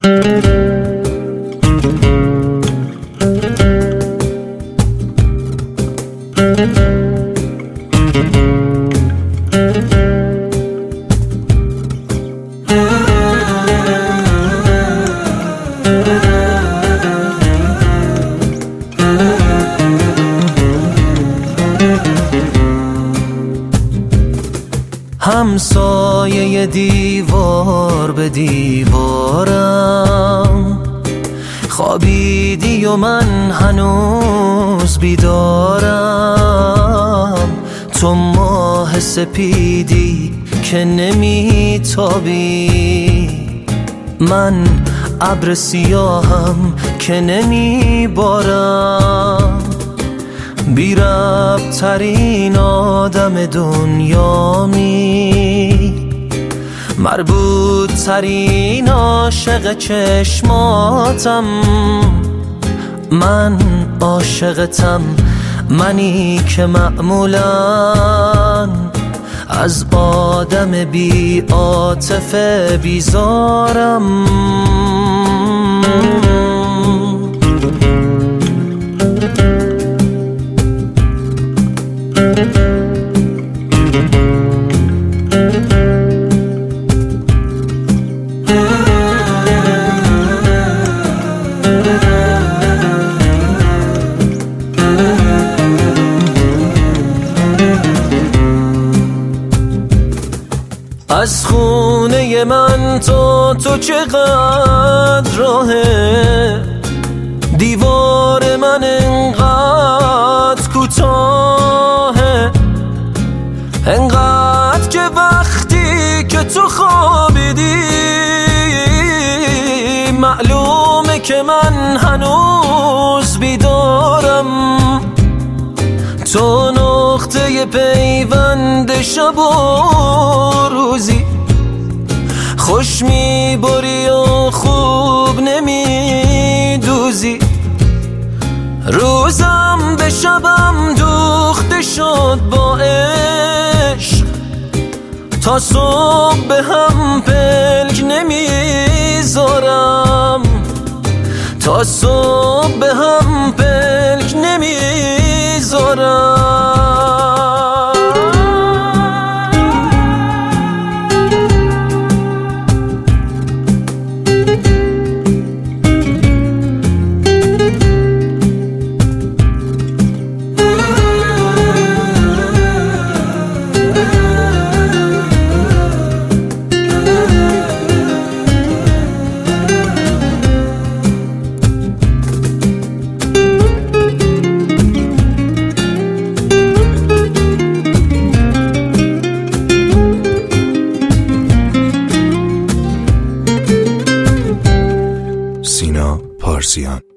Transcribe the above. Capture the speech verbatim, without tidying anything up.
همسایه دیوار به دیوارم خوابیدی و من هنوز بیدارم. تو ماه سپیدی که نمیتابی، من ابر سیاهم که نمیبارم. بی ربط ترین آدم دنیامی، مربوط ترین عاشق چشماتم. من عاشقتم، منی که معمولاً از آدم بی عاطفه بیزارم. از خونه من تو تو چقدر راهه، دیوار من انقدر کوتاهه، انقدر که وقتی که تو خوابیدی معلومه که من هنوز بیدارم. تو نقطه پیوند شب و روزی، خوش میبری و خوب نمیدوزی. روزم به شبم دوخته شد با عشق، تا صبح به هم پلک نمیذارم، تا صبح به هم پلک نمیذارم. سینا پارسیان.